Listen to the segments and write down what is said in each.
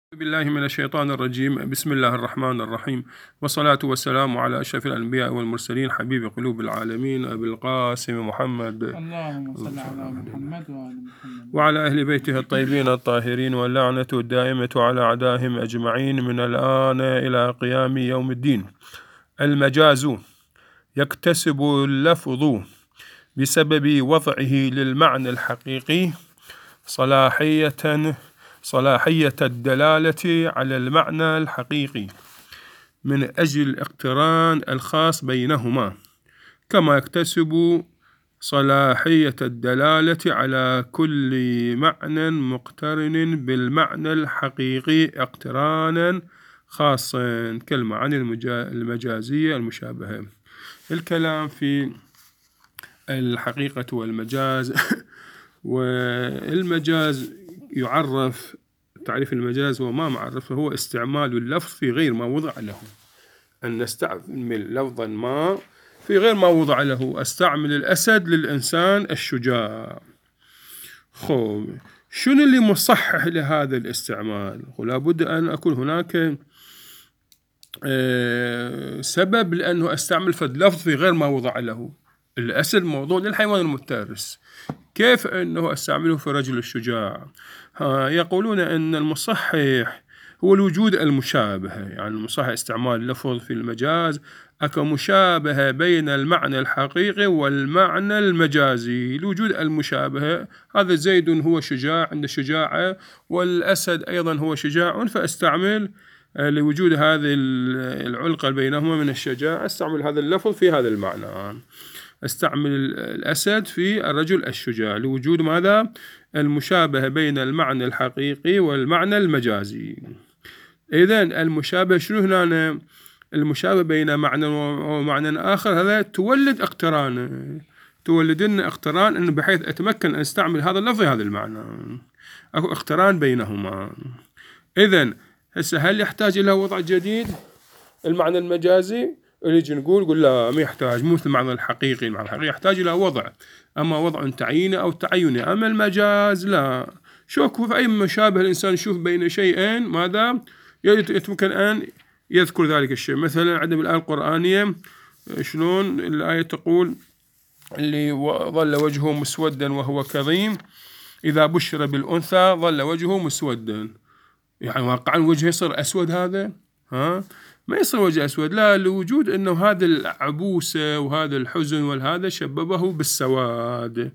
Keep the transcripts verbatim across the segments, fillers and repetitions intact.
بالله من الشيطان الرجيم. بسم الله الرحمن الرحيم، والصلاة والسلام على أشرف الأنبياء والمرسلين، حبيب قلوب العالمين، أبي القاسم محمد، اللهم صل على محمد وآل محمد وعلى أهل بيته الطيبين الطاهرين، واللعنة الدائمة على أعدائهم أجمعين من الآن إلى قيام يوم الدين. المجاز يكتسب اللفظ بسبب وضعه للمعنى الحقيقي صلاحية صلاحية الدلالة على المعنى الحقيقي من أجل الاقتران الخاص بينهما، كما يكتسب صلاحية الدلالة على كل معنى مقترن بالمعنى الحقيقي اقترانا خاصا كالمعاني المجازية المشابهة. الكلام في الحقيقة والمجاز. والمجاز يعرف، تعريف المجاز هو ما معرفه، هو استعمال اللفظ في غير ما وضع له. أن نستعمل لفظا ما في غير ما وضع له. استعمل الأسد للإنسان الشجاع. خب شنو اللي مصحح لهذا الاستعمال؟ ولا بد أن أكون هناك سبب لأنه أستعمل فد لفظ في غير ما وضع له. الأسد موضوع للحيوان المفترس، كيف أنه أستعمله في رجل الشجاع؟ ها يقولون أن المصحح هو الوجود المشابهة، يعني المصحح استعمال لفظ في المجاز أكو مشابهة بين المعنى الحقيقي والمعنى المجازي. الوجود المشابهة، هذا زيد هو شجاع عند الشجاعة، والأسد أيضا هو شجاع، فأستعمل لوجود هذه العلاقة بينهما من الشجاعة استعمل هذا اللفظ في هذا المعنى. استعمل الأسد في الرجل الشجاع لوجود ماذا؟ المشابهة بين المعنى الحقيقي والمعنى المجازي. إذن المشابهة شنو هنا؟ المشابهة بين معنى ومعنى آخر، هذا تولد اقتران، تولد لنا اقتران إنه بحيث أتمكن أن أستعمل هذا اللفظ هذا المعنى، أكو اقتران بينهما. إذن هسه هل يحتاج إلى وضع جديد المعنى المجازي؟ اللي نقول قول لا ما يحتاج، مو مثل المعنى الحقيقي. المعنى الحقيقي يحتاج إلى وضع، أما وضع تعييني أو تعيني. أما المجاز لا. شوفوا في أي مشابه الإنسان يشوف بين شيئين ماذا يمكن أن يذكر ذلك الشيء. مثلا عندنا الآية القرآنية شلون الآية تقول اللي ظل وجهه مسودا وهو كظيم إذا بشر بالأنثى ظل وجهه مسودا، يعني واقعا وجهه يصير أسود. هذا ها ما يصير وجه أسود، لا، لوجود أنه هذا العبوسة وهذا الحزن والهذا شببه بالسواد.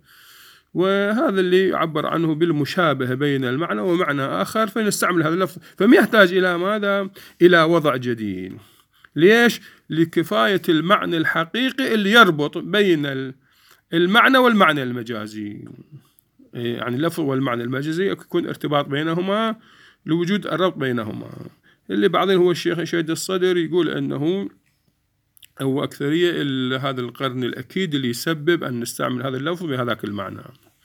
وهذا اللي يعبر عنه بالمشابهة بين المعنى ومعنى آخر، فنستعمل هذا اللفظ، فما يحتاج إلى ماذا؟ إلى وضع جديد. ليش؟ لكفاية المعنى الحقيقي اللي يربط بين المعنى والمعنى المجازي، يعني اللفظ والمعنى المجازي يكون ارتباط بينهما لوجود الربط بينهما. اللي بعدين هو الشيخ شهيد الصدر يقول أنه هو أكثرية هذا القرن الأكيد اللي يسبب أن نستعمل هذا اللفظ بهذاك المعنى.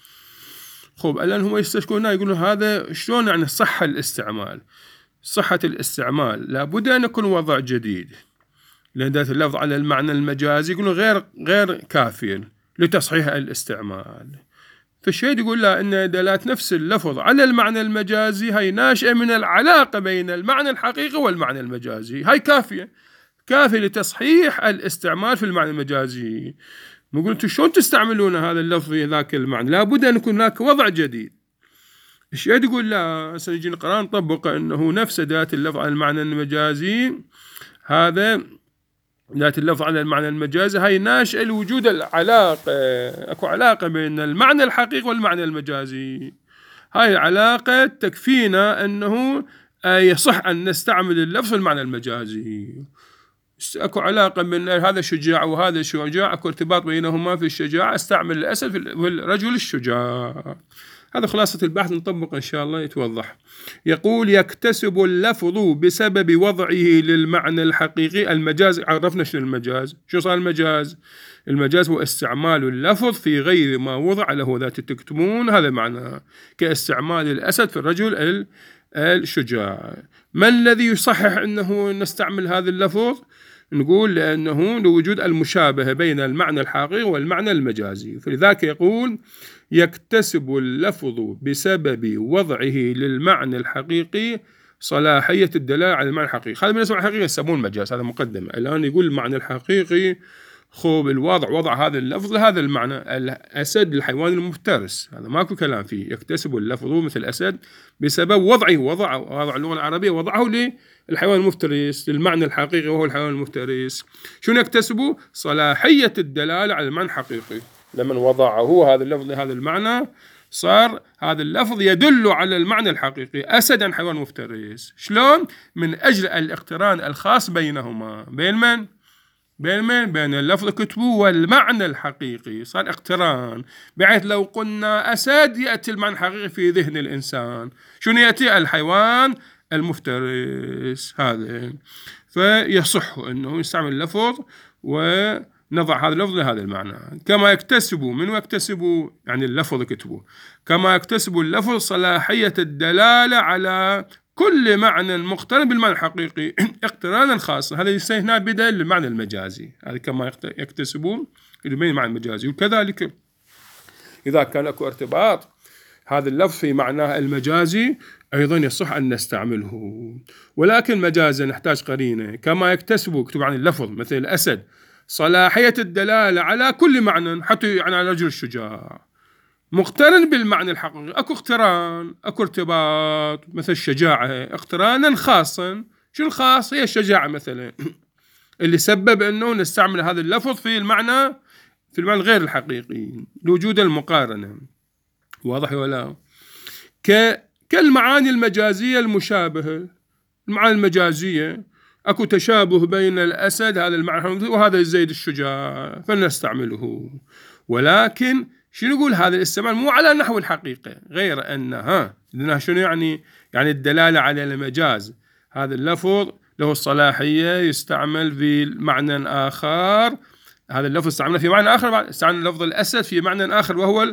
خب الآن هم يستشكون يقولون هذا شلون يعني صحة الاستعمال؟ صحة الاستعمال لابد أن يكون وضع جديد، لأن ذات اللفظ على المعنى المجازي يقولون غير غير كافي لتصحيح الاستعمال. فالشهيد يقول لا، إن دلالة نفس اللفظ على المعنى المجازي هاي ناشئة من العلاقة بين المعنى الحقيقي والمعنى المجازي، هاي كافية كافية لتصحيح الاستعمال في المعنى المجازي. نقول انتم شلون تستعملون هذا اللفظ في ذاك المعنى؟ لابد أن يكون هناك وضع جديد. الشهيد يقول لا، سنجي نقرأ نطبق أنه نفس دلالة اللفظ على المعنى المجازي، هذا دلالة اللفظ على المعنى المجازي هاي ناشئة لوجود العلاقة، أكو علاقة بين المعنى الحقيقي والمعنى المجازي. هاي العلاقة تكفينا أنه يصح أن نستعمل اللفظ المعنى المجازي. أكو علاقة بين هذا شجاع وهذا شجاع، أكو ارتباط بينهما في الشجاعة، استعمل الأسد في الرجل الشجاع. هذا خلاصة البحث، نطبق إن شاء الله يتوضح. يقول يكتسب اللفظ بسبب وضعه للمعنى الحقيقي. المجاز عرفنا شنو المجاز، شو صار المجاز؟ المجاز هو استعمال اللفظ في غير ما وضع له، ذات تكتمون هذا معناه، كاستعمال الأسد في الرجل الشجاع. ما الذي يصحح أنه نستعمل هذا اللفظ؟ نقول لأنه لوجود المشابهة بين المعنى الحقيقي والمعنى المجازي. فلذلك يقول يكتسب اللفظ بسبب وضعه للمعنى الحقيقي صلاحية الدلالة على المعنى الحقيقي. هذا بالنسبة للحقيقة يسمون المجاز، هذا مقدمة. الآن يقول المعنى الحقيقي، خب الوضع وضع هذا اللفظ لهذا المعنى. الأسد الحيوان المفترس، هذا ماكو كلام فيه، يكتسب اللفظ مثل الأسد بسبب وضعه، وضع وضع اللغة العربية وضعه للحيوان المفترس للمعنى الحقيقي وهو الحيوان المفترس. شنو يكتسبه؟ صلاحية الدلالة على المعنى الحقيقي. لمن وضعه هذا اللفظ لهذا المعنى صار هذا اللفظ يدل على المعنى الحقيقي. أسد عن حيوان مفترس. شلون؟ من أجل الاقتران الخاص بينهما. بين من؟ بين من؟ بين اللفظ كتبه والمعنى الحقيقي. صار اقتران، بحيث لو قلنا أسد يأتي المعنى الحقيقي في ذهن الإنسان. شنو يأتي؟ الحيوان المفترس. هذا فيصح أنه يستعمل اللفظ ونضع هذا اللفظ لهذا المعنى. كما يكتسب، من يكتسب يعني اللفظ كتبه، كما يكتسب اللفظ صلاحية الدلالة على كل معنى مقترن بالمعنى الحقيقي اقترانا خاصا. هذا هنا بدل للمعنى المجازي. هذا كما يكتسبون بين المعنى المجازي. وكذلك إذا كان اكو ارتباط هذا اللفظ في معناه المجازي أيضا يصح أن نستعمله. ولكن مجازا نحتاج قرينة. كما يكتسب كتب عن اللفظ مثل الأسد صلاحية الدلالة على كل معنى، حتى يعني على الرجل الشجاع مقترن بالمعنى الحقيقي. اكو اقتران، اكو ارتباط مثل الشجاعة اقترانا خاصا. شو الخاص؟ هي الشجاعة مثلا اللي سبب انه نستعمل هذا اللفظ في المعنى في المعنى الغير الحقيقي لوجود المقارنة. واضح ولا؟ ك كالمعاني المجازية المشابهة. المعاني المجازية اكو تشابه بين الأسد هذا المعنى وهذا الزيد الشجاع فلنستعمله. ولكن شنو نقول؟ هذا الاستعمال مو على نحو الحقيقة، غير أنها لأنها شنو يعني؟ يعني الدلالة على المجاز. هذا اللفظ له الصلاحية يستعمل في معنى آخر. هذا اللفظ استعمله في معنى آخر، استعمل لفظ الأسد في معنى آخر وهو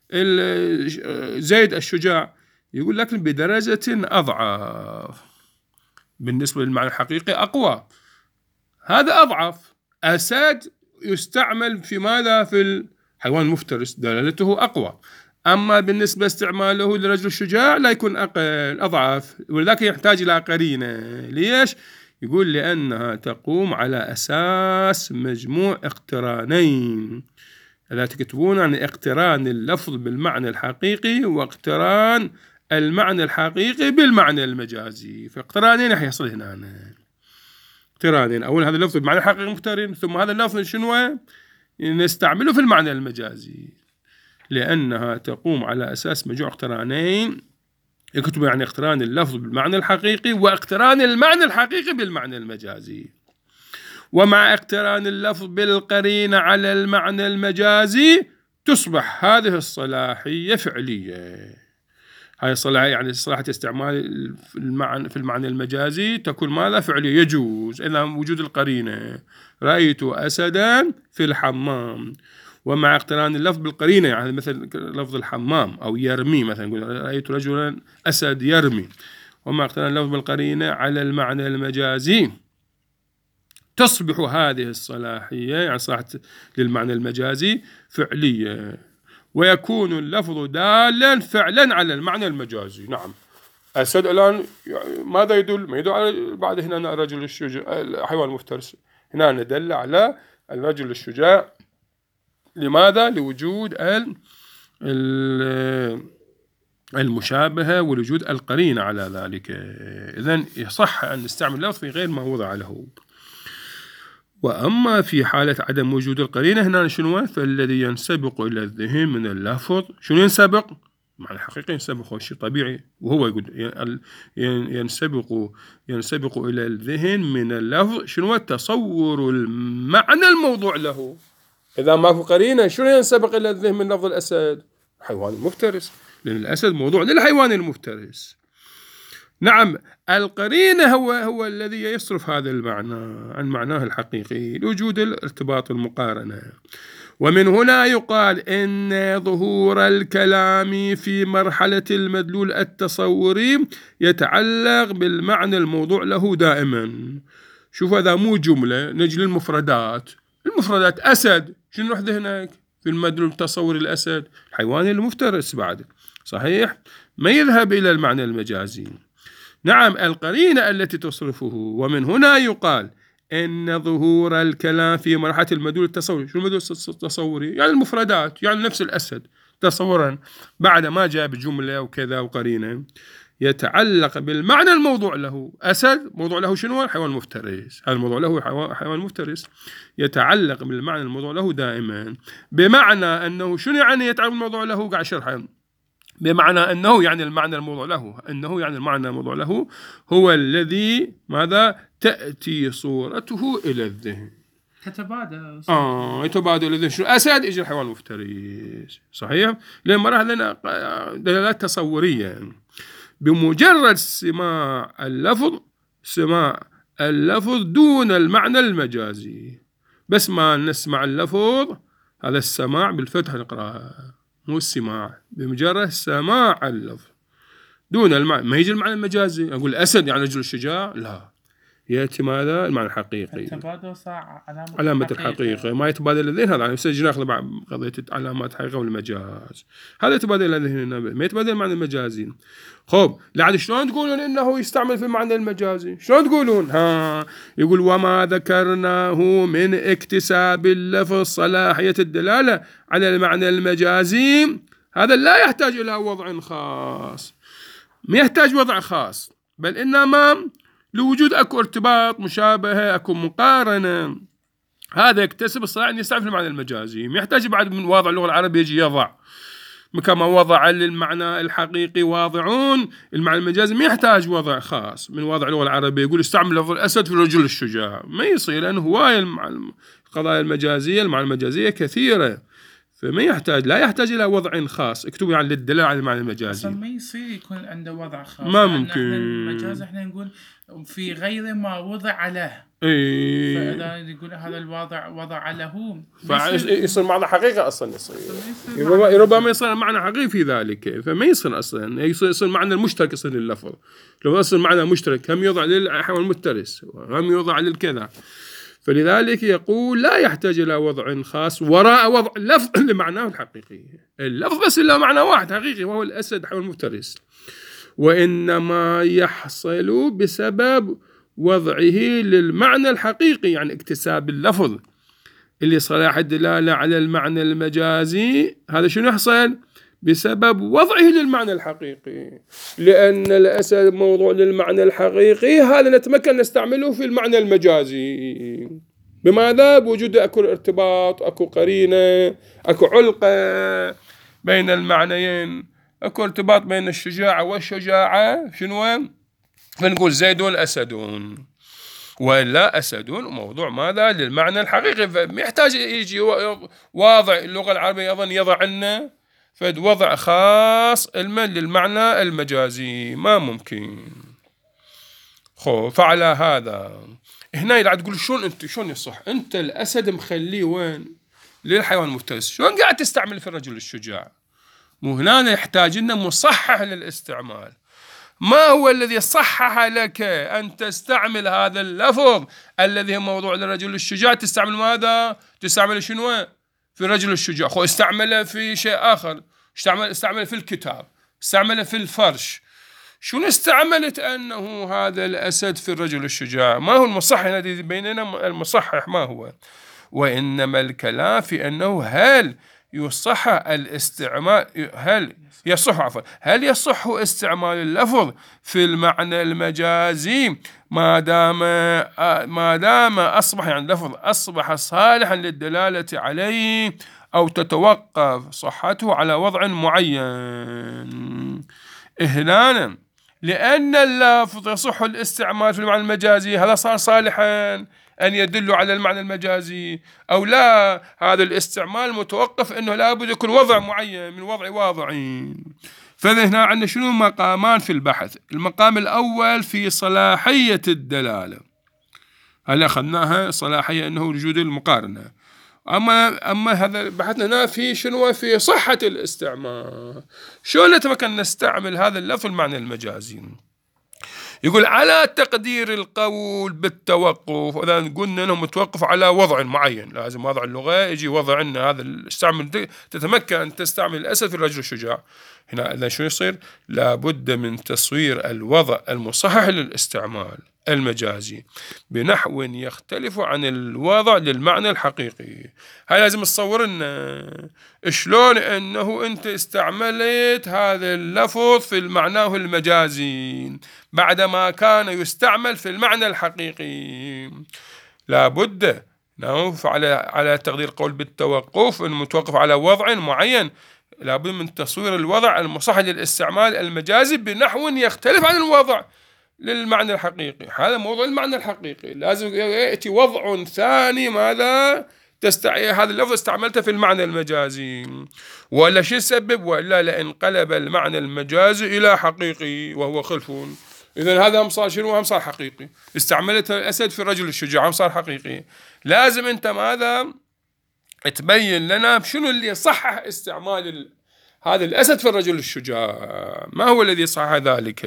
زيد الشجاع. يقول لكن بدرجة أضعف بالنسبة للمعنى الحقيقي، أقوى. هذا أضعف. أسد يستعمل في ماذا؟ في حيوان مفترس، دلالته أقوى. أما بالنسبة استعماله لرجل الشجاع لا يكون أقل، أضعف. ولذلك يحتاج إلى قرينة. ليش؟ يقول لأنها تقوم على أساس مجموع اقترانين. لا تكتبون عن اقتران اللفظ بالمعنى الحقيقي واقتران المعنى الحقيقي بالمعنى المجازي. فاقترانين يحصل هنا اقترانين. أول هذا اللفظ بالمعنى الحقيقي مقترن، ثم هذا اللفظ شنو نستعمله في المعنى المجازي، لأنها تقوم على أساس مجموع اقترانين. يكتب يعني اقتران اللفظ بالمعنى الحقيقي واقتران المعنى الحقيقي بالمعنى المجازي. ومع اقتران اللفظ بالقرينة على المعنى المجازي تصبح هذه الصلاحية فعلية. هاي الصلاحية يعني صلاحية استعمال المعنى في المعنى المجازي تكون ماذا؟ فعلية، يجوز إذا وجود القرينة. رأيت أسدا في الحمام. ومع اقتران اللفظ بالقرينة يعني مثل لفظ الحمام أو يرمي، مثلا رأيت رجلا أسد يرمي. ومع اقتران اللفظ بالقرينة على المعنى المجازي تصبح هذه الصلاحية يعني صلاحية للمعنى المجازي فعلية، ويكون اللفظ دالا فعلا على المعنى المجازي. نعم، أسد الآن ماذا يدل؟ ما يدل على بعد هنا الرجل الشجاع الحيوان المفترس، هنا ندل على الرجل الشجاع. لماذا؟ لوجود المشابهة ولوجود القرينة على ذلك. إذن يصح أن نستعمل اللفظ في غير ما وضع له. وأما في حالة عدم وجود القرينة هنا شنو؟ فالذي ينسبق إلى الذهن من اللفظ شنو ينسبق؟ معنى الحقيقي ينسبق، هو شيء طبيعي. وهو يقول ينسبق ينسبق إلى الذهن من اللفظ شنو؟ تصور المعنى الموضوع له. إذا ماكو قرينة شنو ينسبق إلى الذهن من لفظ الأسد؟ حيوان المفترس، لأن الأسد موضوع للحيوان المفترس. نعم، القرينة هو هو الذي يصرف هذا المعنى عن معناه الحقيقي لوجود الارتباط المقارنة. ومن هنا يقال إن ظهور الكلام في مرحلة المدلول التصوري يتعلق بالمعنى الموضوع له دائما. شوف هذا مو جملة، نجي للمفردات. المفردات أسد، شنو نروح هناك في المدلول التصوري؟ الأسد حيوان المفترس بعد، صحيح، ما يذهب إلى المعنى المجازي. نعم القرينة التي تصرفه. ومن هنا يقال إن ظهور الكلام في مرحلة المدلول التصوري. شو المدلول التصوري؟ يعني المفردات، يعني نفس الأسد تصورا بعد ما جاء بجملة وكذا وقرينة، يتعلق بالمعنى الموضوع له. أسد موضوع له شنو؟ الحيوان المفترس. هذا الموضوع له حيوان مفترس، يتعلق بالمعنى الموضوع له دائما. بمعنى أنه شنو يعني يتعلق بالموضوع له؟ قاعد شرحه. بمعنى أنه يعني المعنى الموضوع له، أنه يعني المعنى الموضوع له هو الذي ماذا تأتي صورته إلى الذهن. تتبادل. آه يتبادل إلى الذهن. شو أسد يجي الحيوان المفترس، صحيح؟ لأن مرة لنا دلالات تصورية. بمجرد سماع اللفظ، سماع اللفظ دون المعنى المجازي، بس ما نسمع اللفظ، هذا السماع بالفتح نقرأها، مو السماع، بمجرد سماع اللفظ دون المعنى. ما يجي المعنى المجازي أقول أسد يعني رجل الشجاع، لا، يأتي ماذا؟ المعنى الحقيقي. التبادل صار علامة, علامة الحقيقة. ما يتبادل الذهن، هذا يعني سجل ناخذ بعض قضية علامات الحقيقة والمجاز، هذا يتبادل الذهن، ما يتبادل المعنى المجازي. خب لعد شلون تقولون إنه يستعمل في المعنى المجازي؟ شلون تقولون؟ ها يقول وما ذكرناه من اكتساب اللفظ صلاحية الدلالة على المعنى المجازي، هذا لا يحتاج إلى وضع خاص، ما يحتاج وضع خاص، بل إنما لوجود أكو ارتباط مشابهة، أكو مقارنة، هذا يكتسب الصلاحية أن يستعمل في المعنى المجازي. ما يحتاج بعد من واضع اللغة العربية يجي يضع كما وضع للمعنى الحقيقي واضعون، المعنى المجازي ما يحتاج وضع خاص من واضع اللغة العربية يقول استعمل لفظ الأسد في الرجل الشجاع، ما يصير، لأنه هواية القضايا المجازية، المعنى المجازية كثيرة، فما يحتاج، لا يحتاج إلى وضع خاص اكتب يعني للدلالة على المعنى المجازي. أصلا ما يصير يكون عنده وضع خاص، ما ممكن. احنا المجاز احنا نقول في غير ما وضع له. اي فإذا يقول هذا الوضع وضع له، فيصير معنى حقيقة أصلا، يصير ربما يصير معنى حقيقي في ذلك، فما يصير أصلا، يصير, يصير معنى المشترك يصير لللفظ. لو يصير معنى مشترك هم يوضع للحيوان المفترس وهم يوضع للكذا، فلذلك يقول لا يحتاج إلى وضع خاص وراء وضع اللفظ لمعناه الحقيقي. اللفظ بس له معنى واحد حقيقي وهو الأسد حيوان مفترس، وإنما يحصل بسبب وضعه للمعنى الحقيقي، يعني اكتساب اللفظ اللي صلاح الدلالة على المعنى المجازي، هذا شنو يحصل؟ بسبب وضعه للمعنى الحقيقي، لأن الأسد موضوع للمعنى الحقيقي، هذا نتمكن نستعمله في المعنى المجازي. بماذا؟ بوجود أكو ارتباط، أكو قرينة، أكو علقة بين المعنيين، أكو ارتباط بين الشجاعة والشجاعة، شنو؟ فنقول زيدون أسدون، ولا أسدون موضوع ماذا؟ للمعنى الحقيقي، فمحتاج يجي واضع اللغة العربية أيضا يضع لنا فد وضع خاص المن للمعنى المجازي، ما ممكن. خو فعلى هذا هنا يلعب تقول شلون أنت شلون يصح أنت الأسد مخليه وين؟ للحيوان المفترس، شلون قاعد تستعمل في الرجل الشجاع؟ مو هنا يحتاج لنا مصحح للاستعمال. ما هو الذي صحح لك أن تستعمل هذا اللفظ الذي هو موضوع للرجل الشجاع؟ تستعمل ماذا؟ تستعمل شنو في الرجل الشجاع؟ خو استعمله في شيء آخر، استعمل استعمله في الكتاب، استعمله في الفرش، شنو استعملت أنه هذا الأسد في الرجل الشجاع؟ ما هو المصحح الذي بيننا؟ المصحح ما هو؟ وإنما الكلام في أنه هل يصح الاستعمال، هل يصح عفوا هل يصح استعمال اللفظ في المعنى المجازي ما دام ما دام أصبح يعني اللفظ أصبح صالحا للدلالة عليه، أو تتوقف صحته على وضع معين إهلانا، لأن اللفظ يصح الاستعمال في المعنى المجازي، هذا صار صالحا أن يدل على المعنى المجازي أو لا؟ هذا الاستعمال متوقف أنه لابد يكون وضع معين من وضع واضعين. فهنا عندنا شنو مقامان في البحث؟ المقام الأول في صلاحية الدلالة، هل أخذناها صلاحية أنه وجود المقارنة، أما أما هذا بحثنا هنا في شنو؟ في صحة الاستعمال، شو نتمكن نستعمل هذا اللفظ المعنى المجازي. يقول على تقدير القول بالتوقف، وإذا قلنا أنه متوقف على وضع معين، لازم وضع اللغة يجي وضع أن هذا استعمل تتمكن أن تستعمل الأسد في الرجل الشجاع. هنا إذا شو يصير؟ لابد من تصوير الوضع المصحح للاستعمال المجازي بنحو يختلف عن الوضع للمعنى الحقيقي. هاي لازم تصور لنا شلون أنه أنت استعملت هذا اللفظ في المعنى المجازي بعدما كان يستعمل في المعنى الحقيقي. لابد نوقف على على تقدير قول بالتوقف المتوقف على وضع معين، لابد من تصوير الوضع المصحح للاستعمال المجازي بنحو يختلف عن الوضع للمعنى الحقيقي. هذا موضوع المعنى الحقيقي، لازم يأتي وضع ثاني ماذا تستعي هذا اللفظ استعملته في المعنى المجازي، ولا شو السبب؟ وإلا لانقلب المعنى المجازي إلى حقيقي وهو خلف. إذن هذا هم صار شنو؟ هم صار حقيقي. استعملته الأسد في الرجل الشجاع هم صار حقيقي. لازم أنت ماذا تبين لنا شنو اللي صحح استعمال هذا الأسد في الرجل الشجاع، ما هو الذي صحح ذلك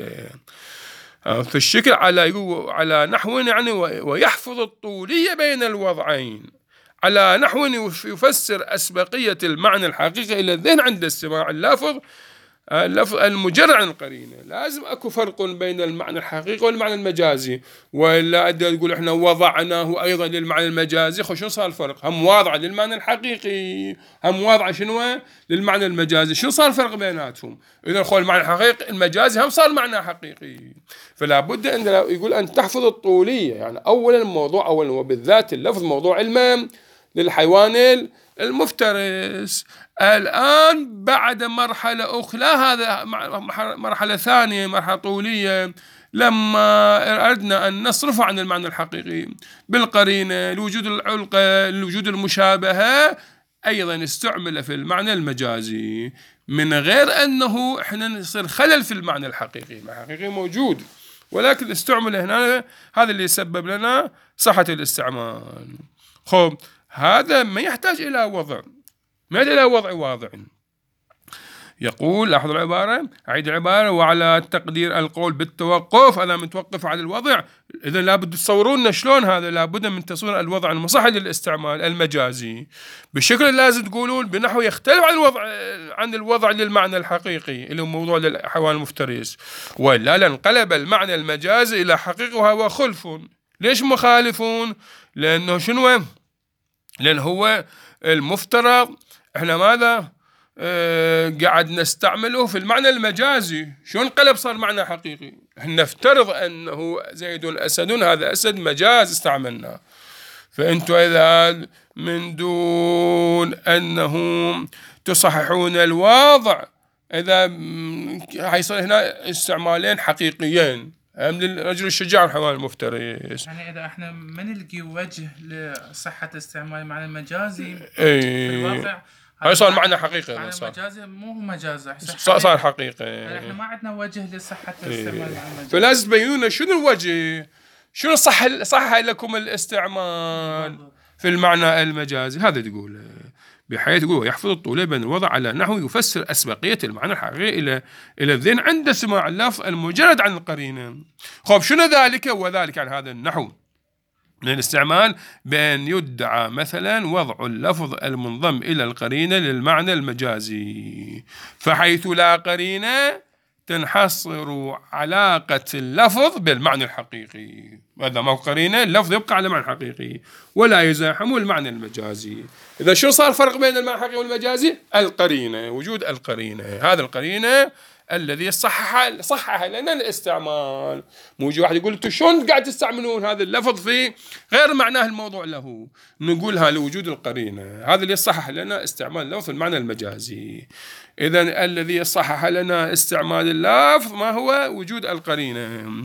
في الشكل على على نحو يعني ويحفظ الطولية بين الوضعين، على نحو يفسر أسبقية المعنى الحقيقي إلى الذهن عند استماع اللفظ اللفظ المجرد عن القرينة. لازم أكو فرق بين المعنى الحقيقي والمعنى المجازي، ولا أدى تقول إحنا وضعناه أيضا للمعنى المجازي. خو شو صار الفرق؟ هم واضعة للمعنى الحقيقي، هم واضعة شنو للمعنى المجازي. شو صار الفرق بيناتهم؟ إذا خو المعنى الحقيقي المجازي هم صار معنى حقيقي. فلا بد أن يقول أن تحفظ الطولية، يعني أولا الموضوع أولا وبالذات اللفظ موضوع علم للحيوان المفترس. الآن بعد مرحلة أخرى هذا مرحلة ثانية مرحلة طولية، لما أردنا أن نصرفه عن المعنى الحقيقي بالقرينة لوجود العلقة لوجود المشابهة، أيضا استعمل في المعنى المجازي من غير أنه إحنا نصير خلل في المعنى الحقيقي. المعنى الحقيقي موجود ولكن استعمل هنا، هذا اللي يسبب لنا صحة الاستعمال. خب هذا ما يحتاج إلى وضع، ما يحتاج إلى وضع واضع. يقول لاحظ العبارة، أعيد العبارة، وعلى تقدير القول بالتوقف أنا متوقف على الوضع. إذا لابد تصورون شلون هذا، لابد من تصوير الوضع المصحح للاستعمال المجازي بشكل لازم تقولون بنحو يختلف عن الوضع عن الوضع للمعنى الحقيقي اللي هو موضوع للحيوان المفترس، ولا لانقلب المعنى المجازي إلى حقيقي وهو خلف. ليش مخالفون؟ لأنه شنو؟ لأن هو المفترض إحنا ماذا آه قاعد نستعمله في المعنى المجازي. شو انقلب صار معنى حقيقي؟ إحنا نفترض أنه زيد أسد، هذا أسد مجاز استعملناه. فأنتم إذا من دون أنه تصححون الوضع، إذا حيصير هنا استعمالين حقيقيين هم للرجل الشجاع والحيوان المفترس. يعني إذا إحنا ما نلقي وجه لصحة استعمال المعنى المجازي ايه في الواقع، هاي صار معنى حقيقي. معنى صار مجازي مو مجاز، صار, صار حقيقي. يعني إحنا ما عندنا وجه لصحة استعمال ايه. المعنى المجازي. فلازم تبينون شنو الوجه، شنو صح صح لكم الاستعمال في المعنى المجازي. هذا تقول بحيث يقول يحفظ الطولية بين الوضع على نحو يفسر أسبقية المعنى الحقيقي إلى إلى الذهن عند سماع اللفظ المجرد عن القرينة. خب شنو ذلك؟ وذلك عن هذا النحو من الاستعمال بأن يدعى مثلا وضع اللفظ المنضم إلى القرينة للمعنى المجازي، فحيث لا قرينة تنحصر علاقة اللفظ بالمعنى الحقيقي. هذا ما قرينة، اللفظ يبقى على معنى حقيقي ولا يزاحم المعنى المجازي. إذا شو صار فرق بين المعنى الحقيقي والمجازي؟ القرينة، وجود القرينة. هذا القرينة الذي صحح صحح لنا الاستعمال. مو يجي واحد يقول انتم شلون قاعد تستعملون هذا اللفظ في غير معناه الموضوع له، نقولها لوجود القرينة. هذا اللي صحح لنا استعمال اللفظ في المعنى المجازي. إذن الذي صحح لنا استعمال اللفظ ما هو؟ وجود القرينة.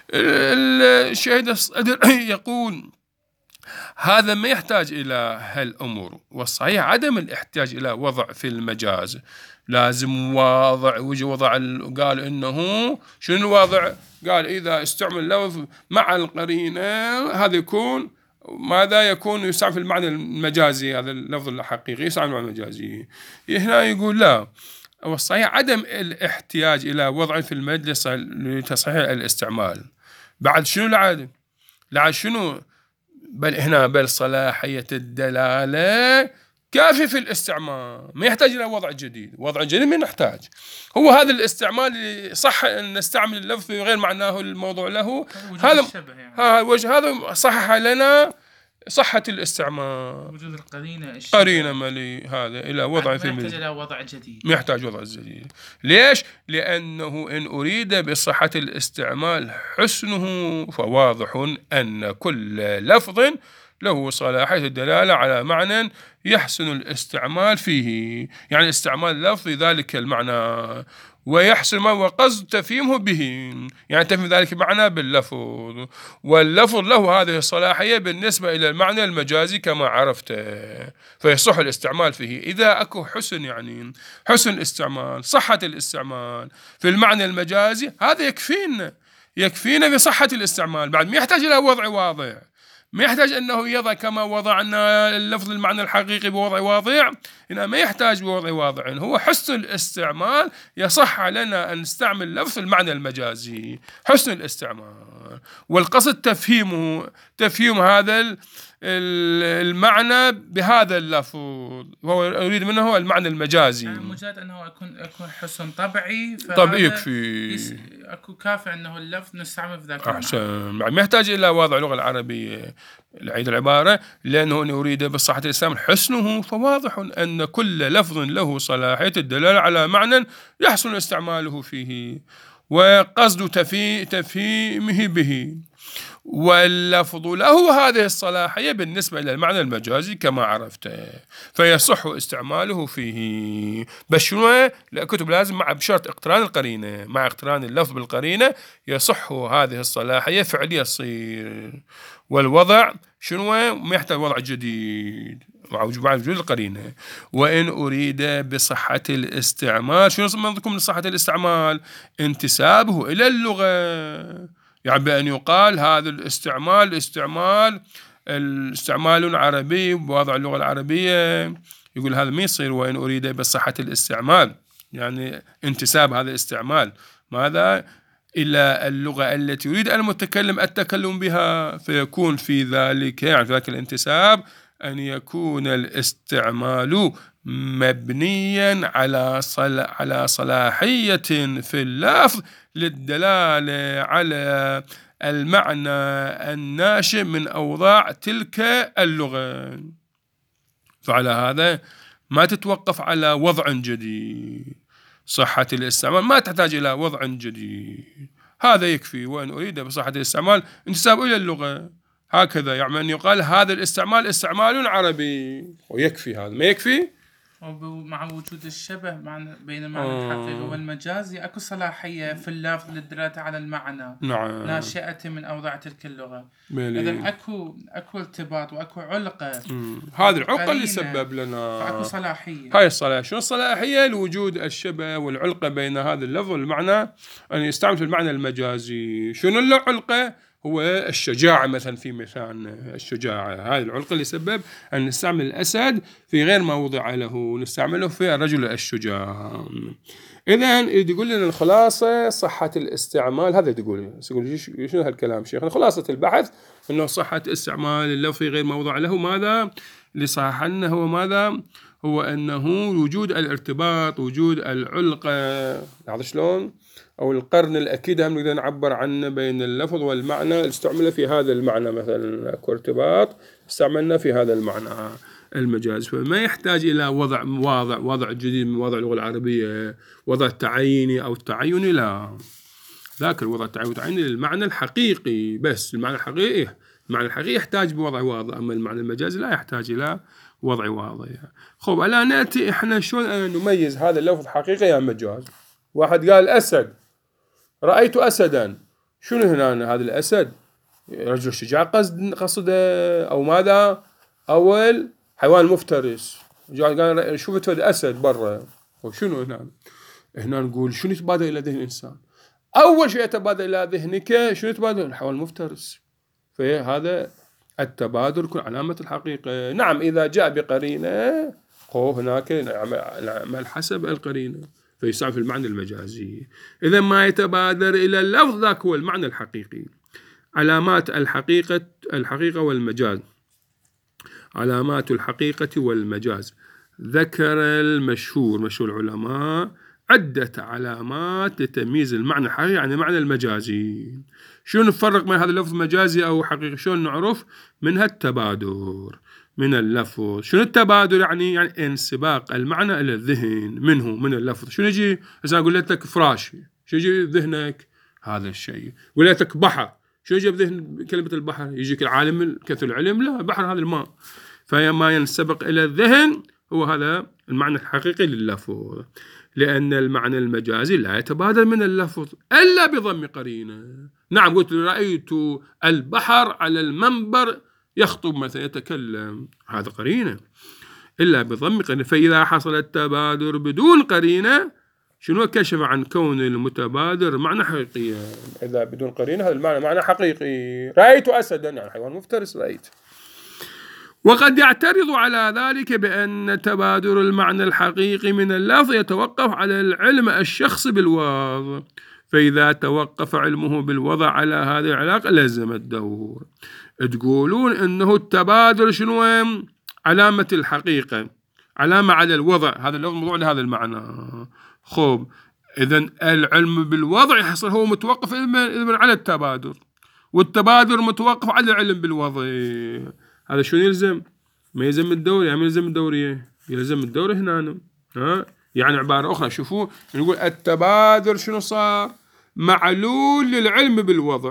الشهيد الصدر يقول هذا ما يحتاج إلى هالأمور، والصحيح عدم الاحتياج إلى وضع في المجاز. لازم واضع، وجه وضع قال إنه شنو الوضع؟ قال إذا استعمل اللفظ مع القرينة هذا يكون ماذا يكون يستعمل في المعنى المجازي. هذا اللفظ الحقيقي يستعمل المعنى المجازي. هنا يقول لا، والصحيح عدم الاحتياج إلى وضع في المجلس لتصحيح الاستعمال. بعد شنو العادة؟ لعد شنو؟ بل هنا بل صلاحية الدلالة كافي في الاستعمال، ما يحتاج إلى وضع جديد. وضع جديد ما نحتاج، هو هذا الاستعمال اللي صح أن نستعمل اللفظ في غير معناه الموضوع له. هذا يعني. ها الوجه هذا صحح لنا صحة الاستعمال، وجود القرينة قرينة ملي هذا إلى وضع في المجلس، ما يحتاج إلى وضع جديد، ما يحتاج وضع جديد. ليش؟ لأنه إن أريد بصحة الاستعمال حسنه فواضح أن كل لفظ له صلاحية الدلالة على معنى يحسن الاستعمال فيه، يعني استعمال لفظ ذلك المعنى ويحسن ما وقصد تفهيمه به، يعني تفهم ذلك المعنى باللفظ، واللفظ له هذه الصلاحية بالنسبة إلى المعنى المجازي كما عرفت، فيصح الاستعمال فيه. إذا أكو حسن، يعني حسن استعمال، صحة الاستعمال في المعنى المجازي، هذا يكفينا يكفينا بصحة الاستعمال، بعد ما يحتاج إلى وضع واضع، ما يحتاج أنه يضع كما وضعنا اللفظ المعنى الحقيقي بوضع واضع، هنا ما يحتاج بوضع واضع، هو حسن الاستعمال يصح لنا أن نستعمل لفظ المعنى المجازي، حسن الاستعمال، والقصد تفهيمه تفهيم هذا المعنى بهذا اللفظ، وهو يريد منه هو المعنى المجازي. يعني مجرد أنه يكون يكون حسن طبيعي، طبيعي يكفي، يس... أكو كافي أنه اللفظ نستعمل في ذاك أحسن، ما يحتاج إلى وضع اللغة العربية. العيد العبارة لأنه إن أريد بصحة الإسلام حسنه فواضح أن كل لفظ له صلاحية الدلالة على معنى يحسن استعماله فيه وقصد تفي... تفهيمه به، واللفظ له هذه الصلاحية بالنسبة إلى المعنى المجازي كما عرفت، فيصح استعماله فيه. بس شنو؟ الكتب لازم مع بشرط اقتران القرينة، مع اقتران اللفظ بالقرينة يصح هذه الصلاحية فعلية تصير، والوضع شنو؟ ما يحتاج وضع جديد مع وجود القرينة. وإن أريد بصحة الاستعمال، شنو منظوركم من صحة الاستعمال؟ انتسابه إلى اللغة، يعني بأن يقال هذا الاستعمال استعمال الاستعمال عربي بوضع اللغة العربية، يقول هذا ما يصير. وإن أريد بصحة الاستعمال يعني انتساب هذا الاستعمال ماذا؟ إلى اللغة التي يريد المتكلم التكلم بها، فيكون في ذلك يعني في ذلك الانتساب أن يكون الاستعمال مبنيا على صل على صلاحية في اللفظ للدلالة على المعنى الناشئ من أوضاع تلك اللغة، فعلى هذا ما تتوقف على وضع جديد. صحة الاستعمال ما تحتاج إلى وضع جديد، هذا يكفي. وإن أريد بصحة الاستعمال انتساب إلى اللغة، هكذا يعني أن يقال هذا الاستعمال استعمال عربي ويكفي. هذا ما يكفي مع وجود الشبه بين المعنى الحقيقي والمجازي، أكو صلاحية في اللفظ للدلالة على المعنى نعم. ناشئة من أوضاع تلك اللغة. إذن أكو أكو ارتباط وأكو علقة، هذا العلقة اللي سبب لنا فأكو صلاحية. هاي الصلاحية، شو الصلاحية؟ لوجود الشبه والعلقة بين هذا اللفظ والمعنى أن يستعمل في المعنى المجازي. شنو العلقة؟ هو الشجاعة مثلا، في مثال الشجاعة، هذه العلقة اللي سبب أن نستعمل الأسد في غير ما وضع له، نستعمله في الرجل الشجاع. إذن يقول لنا الخلاصة صحة الاستعمال، هذا تقول يقول شنو هالكلام شيخ؟ خلاصة البحث أنه صحة استعمال اللفظ في غير ما وضع له، ماذا اللي صحح لنا هو ماذا؟ هو أنه وجود الارتباط، وجود العلقة، هذا شلون؟ أو القرن الأكيد هم نقدر نعبر عنه بين اللفظ والمعنى اللي استعمل في هذا المعنى، مثلا أكو ارتباط استعملنا في هذا المعنى المجاز، فما يحتاج إلى وضع واضع وضع جديد من وضع اللغة العربية، وضع تعييني أو التعيني، لا، ذاك الوضع التعييني والتعييني للمعنى الحقيقي بس. المعنى الحقيقي المعنى الحقيقي يحتاج بوضع واضع، أما المعنى المجازي لا يحتاج إلى وضع واضع. خب الآن نأتي إحنا شلون نميز هذا اللفظ حقيقي يا مجاز؟ واحد قال أسد، رأيت أسدا، شنو هنا هذا الأسد؟ رجل شجاع قصد قصده أو ماذا؟ أول حيوان مفترس، قال شفت أسد برا، وشنو هنا؟ هنا نقول شنو يتبادر إلى ذهن الإنسان؟ أول شيء يتبادر إلى ذهنك شنو يتبادر؟ الحيوان المفترس، فهذا التبادر يكون علامة الحقيقة. نعم إذا جاء بقرينة هو هناك نعمل حسب القرينة، فيستعمل في المعنى المجازي. إذا ما يتبادر إلى اللفظ ذاك هو المعنى الحقيقي. علامات الحقيقة الحقيقة والمجاز. علامات الحقيقة والمجاز. ذكر المشهور مشهور العلماء عدة علامات لتمييز المعنى الحقيقي عن المعنى المجازي. شو نفرق بين هذا اللفظ مجازي أو حقيقي؟ شلون نعرف؟ منها التبادر من اللفظ. شنو التبادر يعني؟ يعني انسباق المعنى إلى الذهن منه من اللفظ. شنو يجي إذا أقول لك فراش، شو يجي بذهنك؟ هذا الشيء. قلت لك بحر، شو يجي بذهن كلمة البحر؟ يجيك العالم كثر العلم؟ لا، بحر هذا الماء. فما ينسبق إلى الذهن هو هذا المعنى الحقيقي لللفظ. لأن المعنى المجازي لا يتبادر من اللفظ إلا بضم قرينة. نعم، قلت رأيت البحر على المنبر يخطب مثلا يتكلم، هذا قرينة، إلا بضم قرينة. فإذا حصل التبادر بدون قرينة شنو كشف عن كون المتبادر معنى حقيقي. إذا بدون قرينة هذا المعنى معنى حقيقي. رأيت أسدا، يعني حيوان مفترس رأيت. وقد يعترض على ذلك بأن تبادر المعنى الحقيقي من اللفظ يتوقف على العلم الشخصي بالوضع، فإذا توقف علمه بالوضع على هذه العلاقة لزم الدور. تقولون إنه التبادر شنو؟ علامة الحقيقة، علامة على الوضع، هذا اللفظ موضوع لهذا المعنى. خوب، إذن العلم بالوضع يحصل هو متوقف على التبادر، والتبادر متوقف على العلم بالوضع. هذا شو يلزم؟ ما يلزم الدوري، يعني يلزم الدورية، يلزم الدوري هنا. ها؟ يعني عبارة أخرى، شوفوا نقول التبادر شنو صار؟ معلول للعلم بالوضع.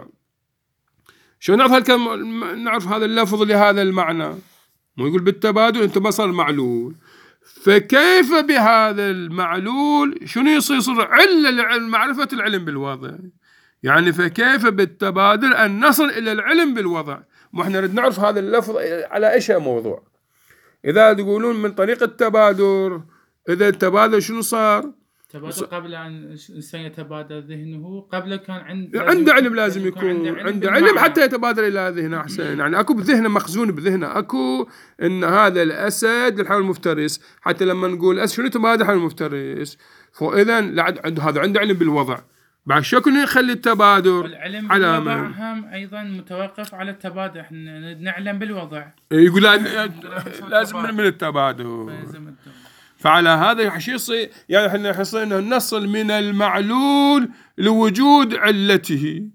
شو نعرف هالكلمة؟ نعرف هذا اللفظ لهذا المعنى. مو يقول بالتبادل أنت ما صار معلول. فكيف بهذا المعلول شنو يصير؟ يصير علة معرفة العلم بالوضع. يعني فكيف بالتبادل أن نصل إلى العلم بالوضع؟ وإحنا نريد نعرف هذا اللفظ على إيش موضوع. إذا تقولون من طريق التبادر، إذا التبادل شنو صار؟ تبادل قبل أن الإنسان يتبادل ذهنه، قبل كان عنده عنده علم، لازم يكون عنده علم, علم حتى يتبادل إلى ذهنه أحسن. يعني أكو بذهنه مخزون بذهنه، أكو إن هذا الأسد الحيوان المفترس، حتى لما نقول أسد شنو تبادل الحيوان المفترس، فإذا عنده هذا عنده علم بالوضع. بعد شكل يخلي التبادل العلم بالوضع هم أيضا متوقف على التبادل. إحنا نعلم بالوضع، يقول لازم من التبادل. فعلى هذا شيء يصير، يعني احنا حصلنا نصل من المعلول لوجود علته.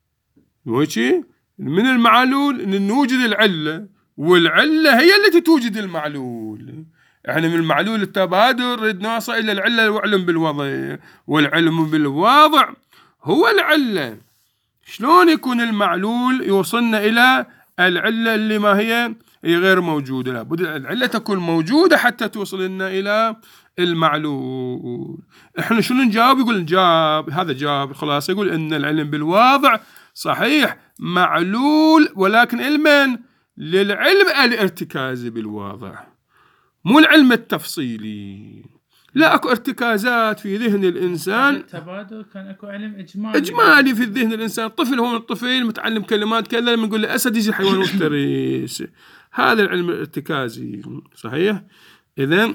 وشي من المعلول ان نوجد العلة، والعلة هي التي توجد المعلول. احنا من المعلول التبادل نريد نوصل الى العلة والعلم بالوضع، والعلم بالوضع هو العلة. شلون يكون المعلول يوصلنا الى العلة اللي ما هي هي غير موجودة؟ لابد العلة تكون موجودة حتى توصل لنا إلى المعلول. إحنا شنو نجاوب؟ يقول جاب هذا جاب خلاص، يقول إن العلم بالوضع صحيح معلول، ولكن علما للعلم الارتكازي بالوضع، مو العلم التفصيلي. لا، أكو ارتكازات في ذهن الإنسان. التبادل كان أكو علم إجمالي إجمالي في الذهن الإنسان. الطفل هو الطفل متعلم كلمات كذا، لما نقول له أسد يجي حيوان مفترس. هذا العلم الارتكازي صحيح. إذن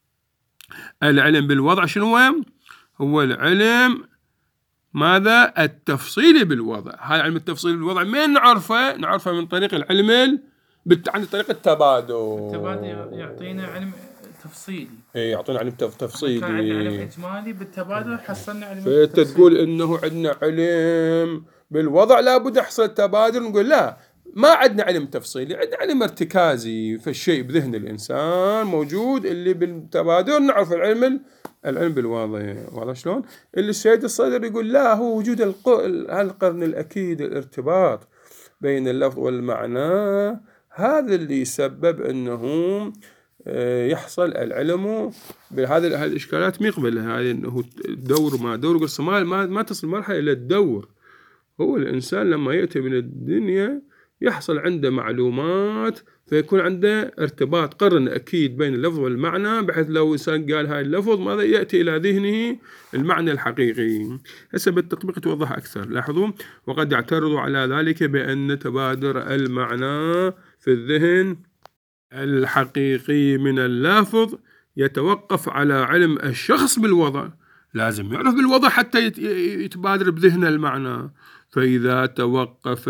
العلم بالوضع شنو هو؟ العلم ماذا؟ التفصيلي بالوضع. هذا علم التفصيلي بالوضع من نعرفه؟ نعرفه من طريق العلم عن طريق التبادل. التبادل يعطينا علم تفصيلي. إيه، يعطينا علم تفصيلي. كان عندنا علم إجمالي، بالتبادل حصلنا علم تفصيلي. فأنت تقول إنه عندنا علم بالوضع لابد يحصل التبادل. نقول لا، ما عندنا علم تفصيلي، عندنا علم ارتكازي. فالشيء بذهن الإنسان موجود اللي بالتبادل نعرف العلم العلم بالوضع. واضح شلون؟ اللي السيد الصدر يقول لا، هو وجود القرن الأكيد، الارتباط بين اللفظ والمعنى، هذا اللي يسبب أنه يحصل العلم بهذه الإشكالات. مقبلة هذه أنه الدور ما دور قصة ما ما تصل مرحلة إلى الدور. هو الإنسان لما يأتي من الدنيا يحصل عنده معلومات، فيكون عنده ارتباط قرن أكيد بين اللفظ والمعنى، بحيث لو إنسان قال هاي اللفظ ماذا يأتي إلى ذهنه المعنى الحقيقي. هسه بالتطبيق توضح أكثر. لاحظوا، وقد يعترض على ذلك بأن تبادر المعنى في الذهن الحقيقي من اللفظ يتوقف على علم الشخص بالوضع. لازم يعرف بالوضع حتى يتبادر بذهنه المعنى. فإذا توقف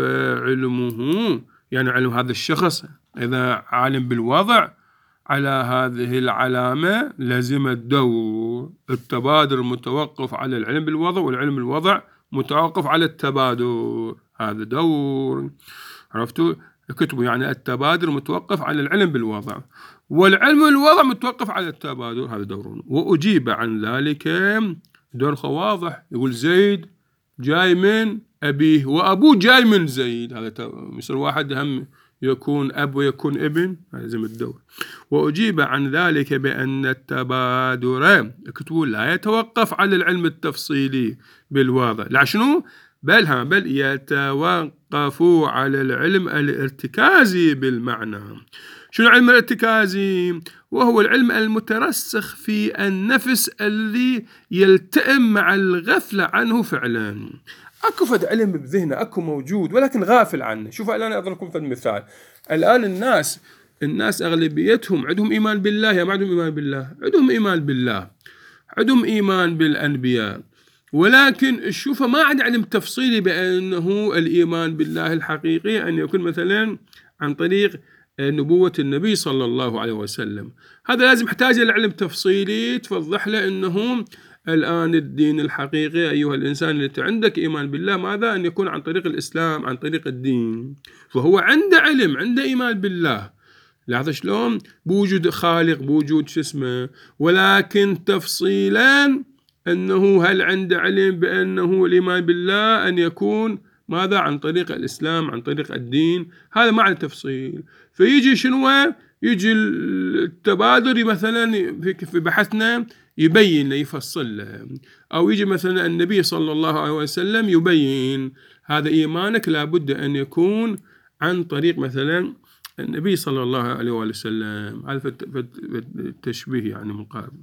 علمه، يعني علم هذا الشخص إذا عالم بالوضع على هذه العلامة لزم الدور. التبادر متوقف على العلم بالوضع، والعلم بالوضع متوقف على التبادر، هذا دور. عرفتوا؟ كتبوا يعني التبادر متوقف على العلم بالوضع، والعلم بالوضع متوقف على التبادر، هذا دور. وأجيب عن ذلك دور واضح، يقول زيد جاي من أبيه وأبوه جاي من زيد، هذا مثل واحد هم يكون أب ويكون ابن، هذا زي الدور. وأجيب عن ذلك بأن التبادر كتبوا لا يتوقف على العلم التفصيلي بالواضع، لا شنو؟ بل ها بل يتوقف على العلم الارتكازي بالمعنى. شنو العلم الارتكازي؟ وهو العلم المترسخ في النفس الذي يلتئم مع الغفلة عنه فعلا. اكو فد علم بذهنه، اكو موجود ولكن غافل عنه. شوف الان اضربكم في المثال. الان الناس الناس اغلبيتهم عندهم ايمان بالله يا ما عندهم ايمان بالله؟ عندهم ايمان بالله، عندهم ايمان بالانبياء، ولكن شوفه ما عنده علم تفصيلي بانه الايمان بالله الحقيقي ان يكون مثلا عن طريق نبوة النبي صلى الله عليه وسلم. هذا لازم يحتاج إلى علم تفصيلي توضح له أنه الآن الدين الحقيقي أيها الإنسان اللي عندك إيمان بالله ماذا؟ أن يكون عن طريق الإسلام، عن طريق الدين. فهو عنده علم، عنده إيمان بالله، لاحظ شلون؟ بوجود خالق، بوجود شو اسمه، ولكن تفصيلا أنه هل عنده علم بأنه الإيمان بالله أن يكون ماذا؟ عن طريق الإسلام، عن طريق الدين. هذا معنى التفصيل. فيجي شنو؟ يجي التبادر مثلا في بحثنا يبين يفصل له، أو يجي مثلا النبي صلى الله عليه وسلم يبين هذا إيمانك لابد أن يكون عن طريق مثلا النبي صلى الله عليه وسلم. هذا التشبيه يعني مقارب.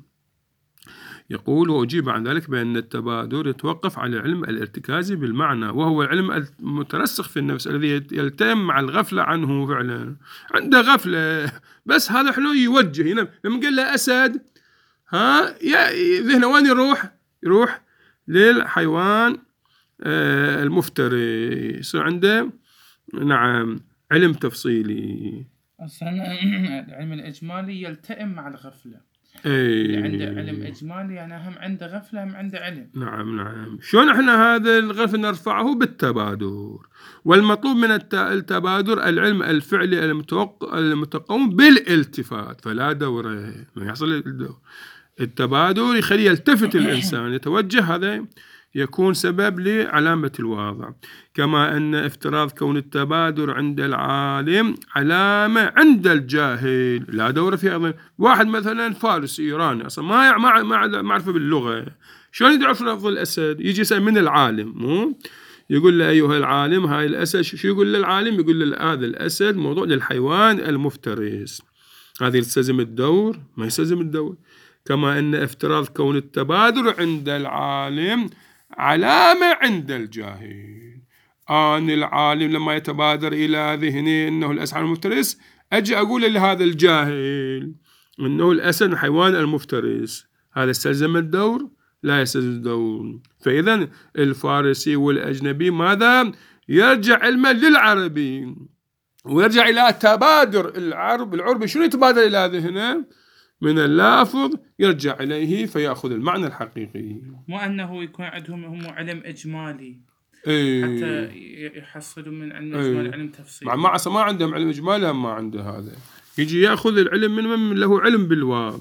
يقول وأجيب عن ذلك بأن التبادر يتوقف على العلم الارتكازي بالمعنى، وهو العلم المترسخ في النفس الذي يلتئم مع الغفلة عنه فعلا. عنده غفلة بس هذا حلو يوجه. هنا لما قال له أسد، ها يا ذهنه وين يروح؟ يروح للحيوان آه المفتري، يصير عنده نعم علم تفصيلي. أصلا العلم الإجمالي يلتئم مع الغفلة. أي. اللي عنده علم إجمالي يعني هم عنده غفلة هم عنده علم. نعم نعم. شلون احنا هذا الغفل نرفعه؟ بالتبادر. والمطلوب من التبادر العلم الفعلي المتقوم بالالتفات، فلا دورة ما يحصل الدور. التبادر يخلي يلتفت الإنسان يتوجه، هذا يكون سبب لعلامة الواضع. كما أن افتراض كون التبادر عند العالم علامة عند الجاهل لا دور فيه. أيضا واحد مثلا فارسي إيراني أصلا ما ما ما معرفة باللغة، شلون يعرف لفظ الأسد؟ يجي يسأل من العالم، مو يقول له أيها العالم هاي الأسد، شو يقول للعالم؟ يقول له هذا الأسد موضوع للحيوان المفترس. هذه يستلزم الدور؟ ما يستلزم الدور. كما أن افتراض كون التبادر عند العالم علامة عند الجاهل. آن العالم لما يتبادر إلى ذهني أنه الأسد المفترس، أجي أقول لهذا الجاهل أنه الأسد الحيوان المفترس، هذا يستلزم الدور؟ لا يستلزم الدور. فإذا الفارسي والأجنبي ماذا؟ يرجع علما للعربي، ويرجع إلى تبادر العرب العربي. شنو يتبادر إلى ذهنه؟ من اللافظ يرجع إليه فيأخذ المعنى الحقيقي. مو أنه يكون عندهم هم علم إجمالي ايه. حتى يحصلوا من علم إجمالي ايه. علم تفصيلي. مع ما ما عندهم علم إجمالي، ما عنده هذا، يجي يأخذ العلم من من له علم بالواقع.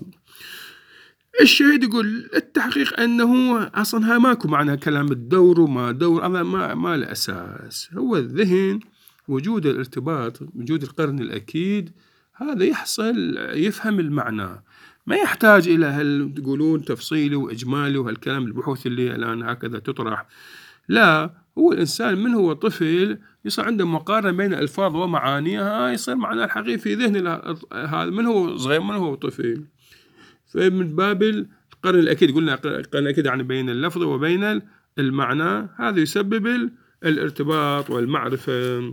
الشهيد يقول التحقيق أنه أصلا ماكو معنى كلام الدور وما دور، هذا ما ما له أساس. هو الذهن وجود الارتباط، وجود القرن الأكيد، هذا يحصل يفهم المعنى، ما يحتاج إلى هل تقولون تفصيلي وإجمالي وهالكلام البحوث اللي الآن هكذا تطرح. لا، هو الإنسان من هو طفل يصير عنده مقارنة بين الألفاظ ومعانيها، يصير معنى الحقيقي في ذهن هذا من هو صغير من هو طفل. فمن باب القرن الأكيد، قلنا القرن الأكيد يعني بين اللفظ وبين المعنى، هذا يسبب الارتباط والمعرفة.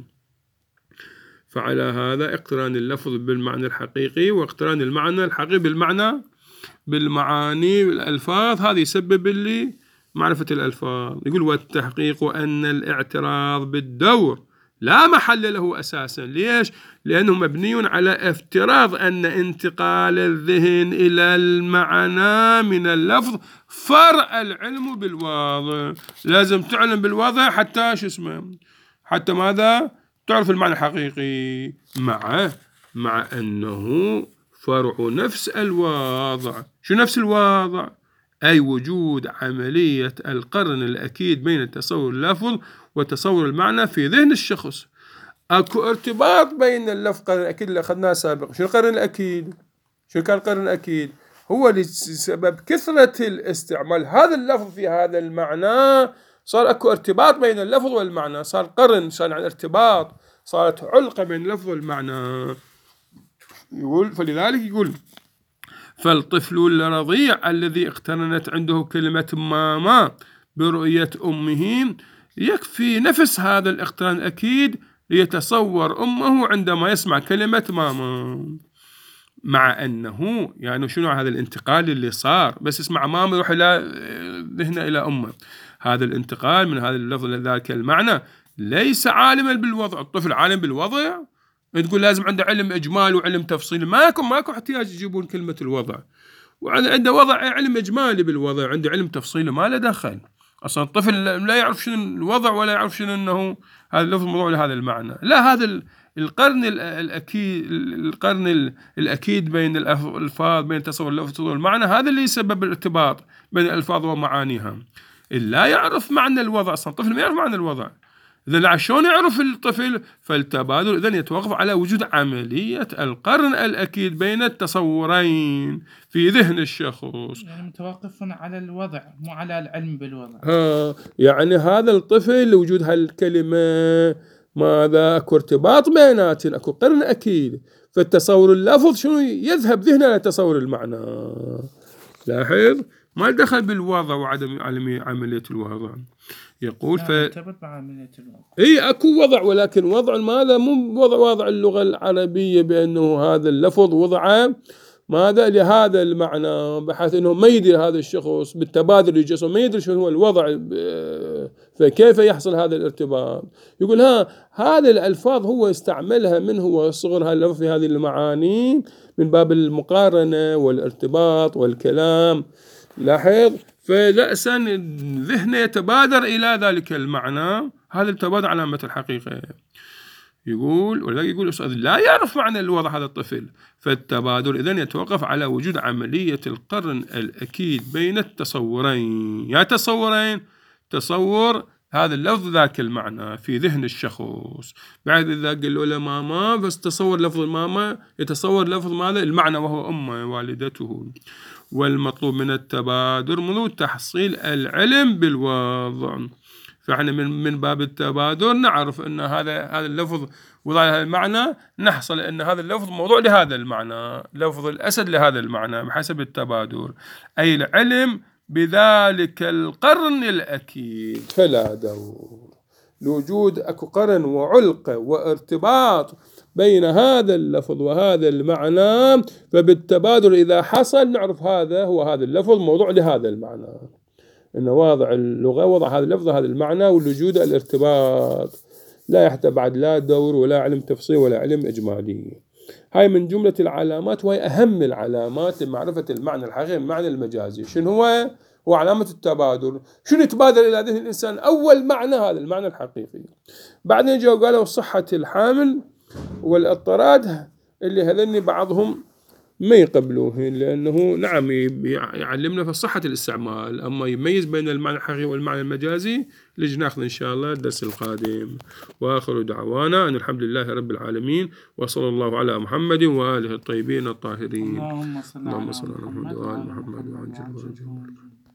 فعلى هذا اقتران اللفظ بالمعنى الحقيقي واقتران المعنى الحقيقي بالمعنى بالمعاني والألفاظ هذا يسبب اللي معرفة الألفاظ. يقول والتحقيق أن الاعتراض بالدور لا محل له أساسا. ليش؟ لأنه مبني على افتراض أن انتقال الذهن إلى المعنى من اللفظ فرع العلم بالواضع. لازم تعلم بالواضع حتى شو اسمه حتى ماذا تعرف المعنى الحقيقي، مع مع أنه فرع نفس الواضع. شو نفس الواضع؟ أي وجود عملية القرن الأكيد بين تصور اللفظ وتصور المعنى في ذهن الشخص. أكو ارتباط بين اللفظ قرن الأكيد اللي أخذناه سابقا. شو القرن الأكيد؟ شو كان القرن الأكيد؟ هو لسبب كثرة الاستعمال هذا اللفظ في هذا المعنى صار أكو ارتباط بين اللفظ والمعنى، صار قرن، صار عن ارتباط، صارت علقة بين اللفظ والمعنى. يقول فلذلك يقول فالطفل الرضيع الذي اقترنت عنده كلمة ماما برؤية أمه يكفي نفس هذا الاقتران الأكيد ليتصور أمه عندما يسمع كلمة ماما، مع أنه يعني شنو هذا الانتقال اللي صار؟ بس يسمع ماما يروح إلى ذهنه إلى أمه. هذا الانتقال من هذا اللفظ لذلك المعنى ليس عالما بالوضع. الطفل عالم بالوضع؟ تقول لازم عنده علم إجمال وعلم تفصيل. ماكو ماكو احتياج يجيبون كلمة الوضع. وعنده وضع علم إجمالي بالوضع، عنده علم تفصيلي ما له دخل. أصلا الطفل لا يعرف شنو الوضع ولا يعرف شنو أنه هذا اللفظ موضوع لهذا المعنى. لا، هذا القرن الأكيد القرن الأكيد بين الألفاظ بين تصور اللفظ والمعنى هذا اللي يسبب الارتباط بين الألفاظ ومعانيها. لا يعرف معنى الوضع. أصلا الطفل ما يعرف معنى الوضع. إذا شلون يعرف الطفل؟ فالتبادل إذن يتوقف على وجود عملية القرن الأكيد بين التصورين في ذهن الشخص. يعني متوقف على الوضع مو على العلم بالوضع. ها يعني هذا الطفل وجود هالكلمة ماذا أكو ارتباط بيناتهم، أكو قرن أكيد. فالتصور اللفظ شنو يذهب ذهنه إلى تصور المعنى. لاحظ ما دخل بالوضع وعدم عملية الوضع. يقول ف اي اكو وضع، ولكن وضع ماذا مو وضع وضع اللغة العربية بأنه هذا اللفظ وضعه ماذا لهذا المعنى، بحيث انه ما يدري هذا الشخص بالتبادل الجسم ما يدري شنو هو الوضع، فكيف يحصل هذا الارتباط. يقول ها هذه الألفاظ هو استعملها من هو صغر اللفظ في هذه المعاني من باب المقارنة والارتباط والكلام. لاحظ فلأسا ذهنه يتبادر إلى ذلك المعنى. هذا التبادر علامة الحقيقة. يقول ولذلك يقول الأستاذ لا يعرف معنى الوضع هذا الطفل. فالتبادر إذن يتوقف على وجود عملية القرن الأكيد بين التصورين. يا تصورين تصور هذا اللفظ ذاك المعنى في ذهن الشخص. بعد إذا قال له ماما بس تصور لفظ ماما يتصور لفظ ماذا المعنى وهو أمه والدته. والمطلوب من التبادر منذ تحصيل العلم بالوضع. فإحنا من من باب التبادر نعرف أن هذا هذا اللفظ وضع هذا المعنى، نحصل أن هذا اللفظ موضوع لهذا المعنى، لفظ الأسد لهذا المعنى بحسب التبادر، أي العلم بذلك القرن الأكيد. فلا دور لوجود أكو قرن وعلقة وارتباط بين هذا اللفظ وهذا المعنى، فبالتبادل إذا حصل نعرف هذا هو هذا اللفظ موضوع لهذا المعنى، إن واضع اللغة وضع هذا اللفظ هذا المعنى والوجود الارتباط. لا يحتاج بعد لا دور ولا علم تفصيل ولا علم إجمالي. هاي من جملة العلامات وهي أهم العلامات لمعرفة المعنى الحقيقي المعنى المجازي. شنو هو؟ هو علامة التبادل. شنو يتبادل إلى ذهن الإنسان؟ أول معنى هذا المعنى الحقيقي. بعدين جاءوا قالوا صحة الحامل والاضطراد اللي هذني بعضهم ما يقبلوه، لأنه نعم يعلمنا في صحة الاستعمال، أما يميز بين المعنى الحقيقي والمعنى المجازي لجي ناخذ إن شاء الله الدرس القادم. وآخر دعوانا أن الحمد لله رب العالمين، وصلى الله على محمد وآله الطيبين الطاهرين. اللهم صل على محمد وآل محمد وعجل ورجل.